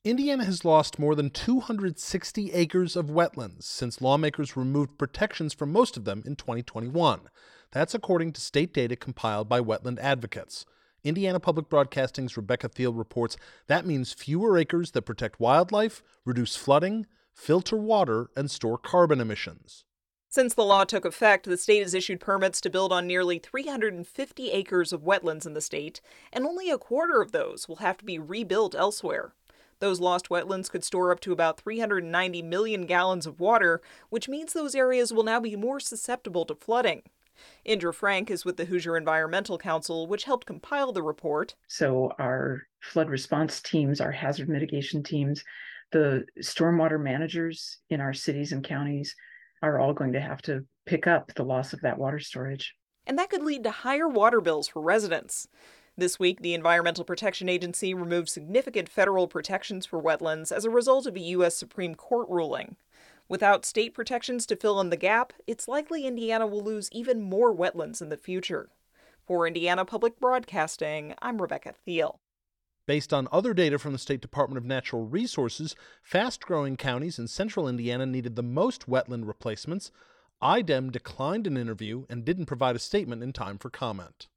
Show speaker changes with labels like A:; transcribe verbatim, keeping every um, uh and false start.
A: Indiana has lost more than two hundred sixty acres of wetlands since lawmakers removed protections from most of them in twenty twenty-one. That's according to state data compiled by wetland advocates. Indiana Public Broadcasting's Rebecca Thiel reports that means fewer acres that protect wildlife, reduce flooding, filter water, and store carbon emissions.
B: Since the law took effect, the state has issued permits to build on nearly three hundred fifty acres of wetlands in the state, and only a quarter of those will have to be rebuilt elsewhere. Those lost wetlands could store up to about three hundred ninety million gallons of water, which means those areas will now be more susceptible to flooding. Indra Frank is with the Hoosier Environmental Council, which helped compile the report.
C: So our flood response teams, our hazard mitigation teams, the stormwater managers in our cities and counties are all going to have to pick up the loss of that water storage.
B: And that could lead to higher water bills for residents. This week, the Environmental Protection Agency removed significant federal protections for wetlands as a result of a U S Supreme Court ruling. Without state protections to fill in the gap, it's likely Indiana will lose even more wetlands in the future. For Indiana Public Broadcasting, I'm Rebecca Thiel.
A: Based on other data from the State Department of Natural Resources, fast-growing counties in central Indiana needed the most wetland replacements. I D E M declined an interview and didn't provide a statement in time for comment.